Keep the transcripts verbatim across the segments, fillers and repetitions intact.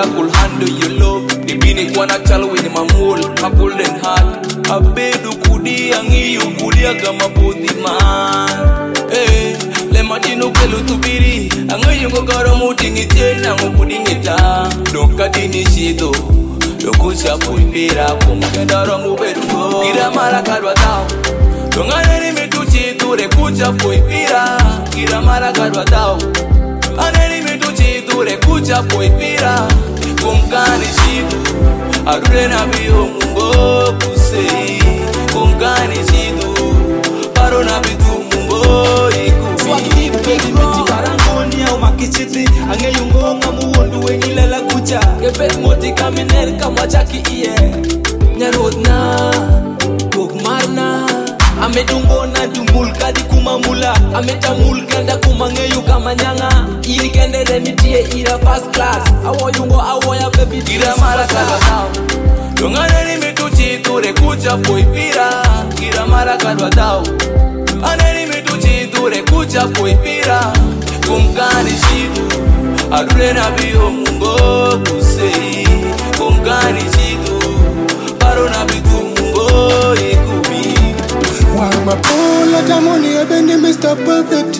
could handle your love. The bini kwana chalo with my mole, my golden heart. Abedu kudi angi yu kudi agama budi man. Eh, le matino kelu tubiri, angi yu ngokaro mutingi tena ngokudi ngita. Donka dini shido, dokucha puipira kumkendaro mubedu go. Gira mara kadwa tao, dongane ni metuchi ture kucha puipira. Gira mara kadwa tao, aneni metuchi ture kucha puipira. Kumkani shido, arure na biyo mungo kusei. Kumkani shido, paro na bitu mungo ikubi. Swakti pegi meti karangoni au makichiti. Ange yungo nga muwondu wengile la kucha. Kepet moti kaminer kama chaki iye. Nyarod na, kuk marna. Ame dungo na dumul kadi kumamula. Ame tamul kenda kumangeyu kama nyanga. Iri kende remitie ira first class. Awo yungo awo ya baby. Gira mara kadwa tao, dongane ni metuchi ture kucha puipira. Gira mara kadwa tao, aneni metuchi ture kucha puipira. Kumkani shidu, arure na biyo mungo kusei. Kumkani shidu, paro na bitu mungo ikubi. Wamba pola tamoni abendi Mister Perfect.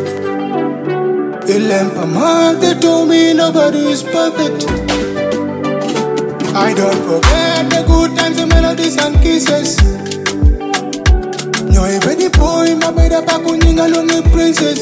Ilempa mark, they told me nobody is perfect. I don't forget the good times, the melodies and kisses. No, even the boy, my better back on you along the princess.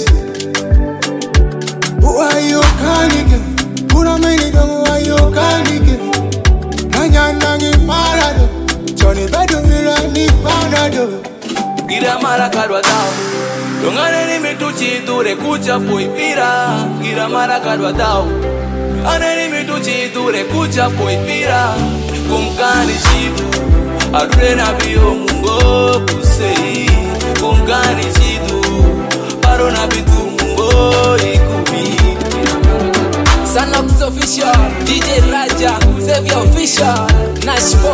Who are you calling? Who are many don't who are you calling? Nanya nangi marado, Johnny Bedu Milani Panado. Gira mara kadwa tao, dongane ni metuchi ture kucha puipira. Gira mara kadwa tao, aneni metuchi ture kucha puipira. Kumkani shidu, arure na biyo mungo kusei. Kumkani shidu, paro na bitu mungo ikubi. Sanox official, D J Raja, Xavier official, Nash